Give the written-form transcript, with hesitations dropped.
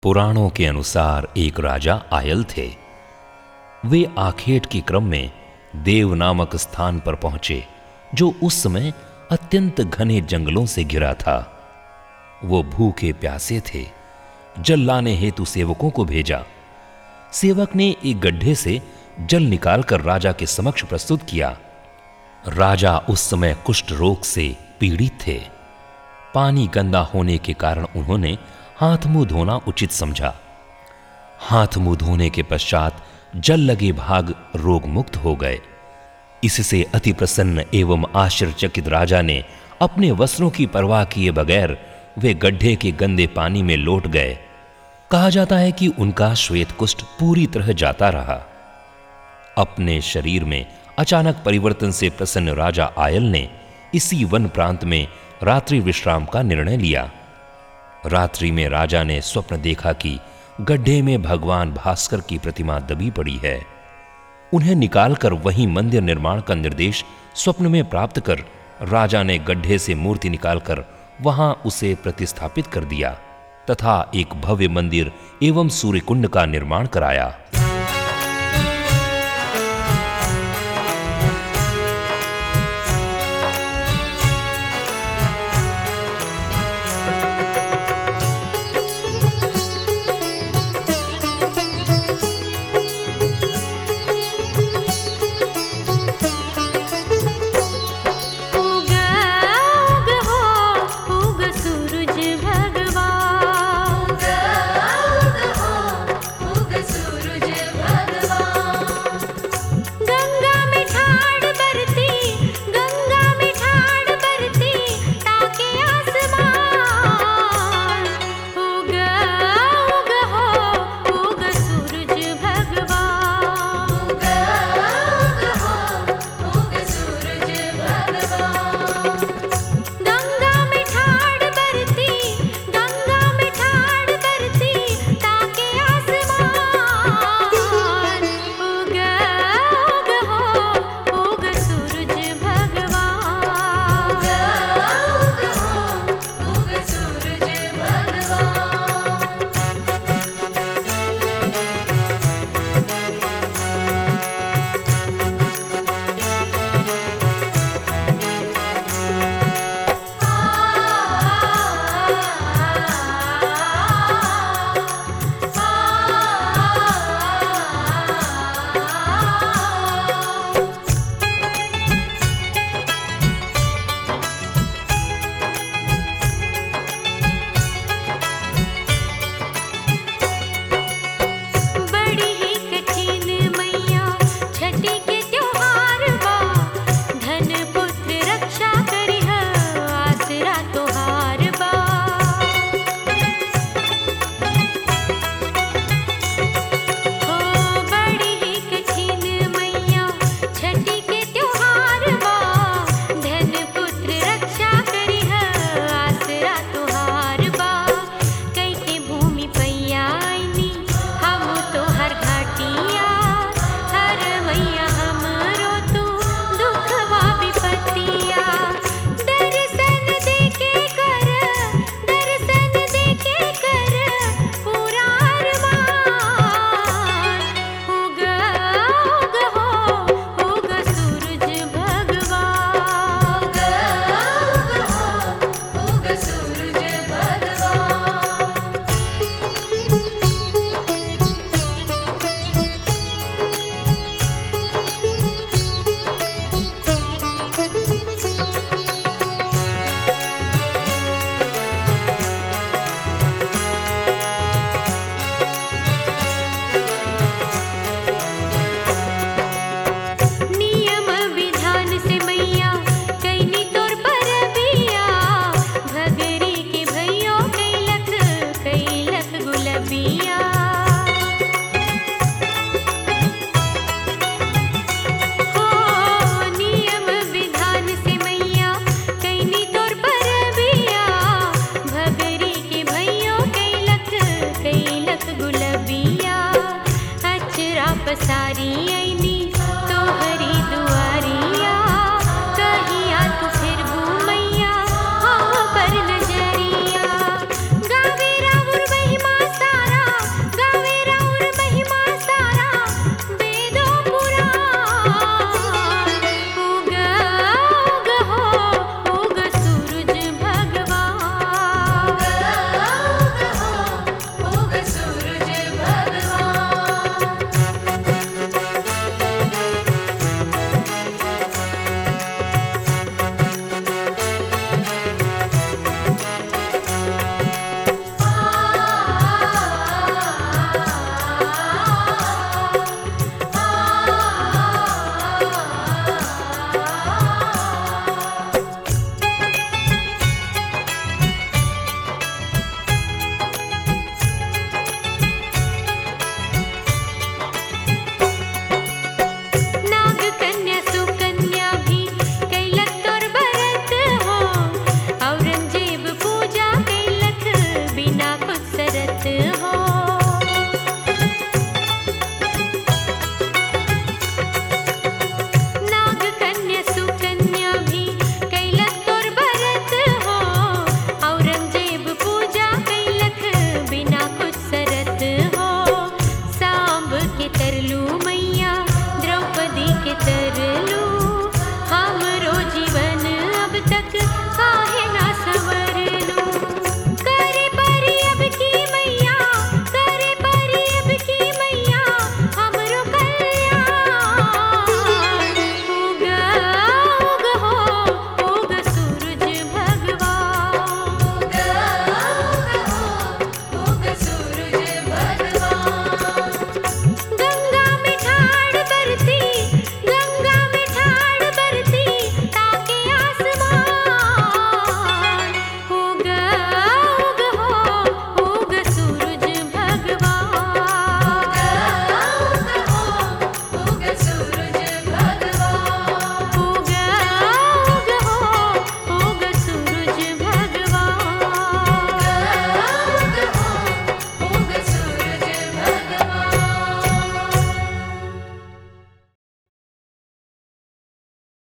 पुराणों के अनुसार एक राजा आयल थे। वे आखेट के क्रम में देव नामक स्थान पर पहुंचे, जो उस समय अत्यंत घने जंगलों से घिरा था। वो भूखे प्यासे थे। जल लाने हेतु सेवकों को भेजा। सेवक ने एक गड्ढे से जल निकालकर राजा के समक्ष प्रस्तुत किया। राजा उस समय कुष्ठ रोग से पीड़ित थे। पानी गंदा होने के कारण उन्होंने हाथ मुंह धोना उचित समझा। हाथ मुंह धोने के पश्चात जल लगे भाग रोग मुक्त हो गए। इससे अति प्रसन्न एवं आश्चर्यचकित राजा ने अपने वस्त्रों की परवाह किए बगैर वे गड्ढे के गंदे पानी में लौट गए। कहा जाता है कि उनका श्वेत कुष्ठ पूरी तरह जाता रहा। अपने शरीर में अचानक परिवर्तन से प्रसन्न राजा आयल ने इसी वन प्रांत में रात्रि विश्राम का निर्णय लिया। रात्रि में राजा ने स्वप्न देखा कि गड्ढे में भगवान भास्कर की प्रतिमा दबी पड़ी है। उन्हें निकालकर वहीं मंदिर निर्माण का निर्देश स्वप्न में प्राप्त कर राजा ने गड्ढे से मूर्ति निकालकर वहां उसे प्रतिस्थापित कर दिया तथा एक भव्य मंदिर एवं सूर्यकुंड का निर्माण कराया।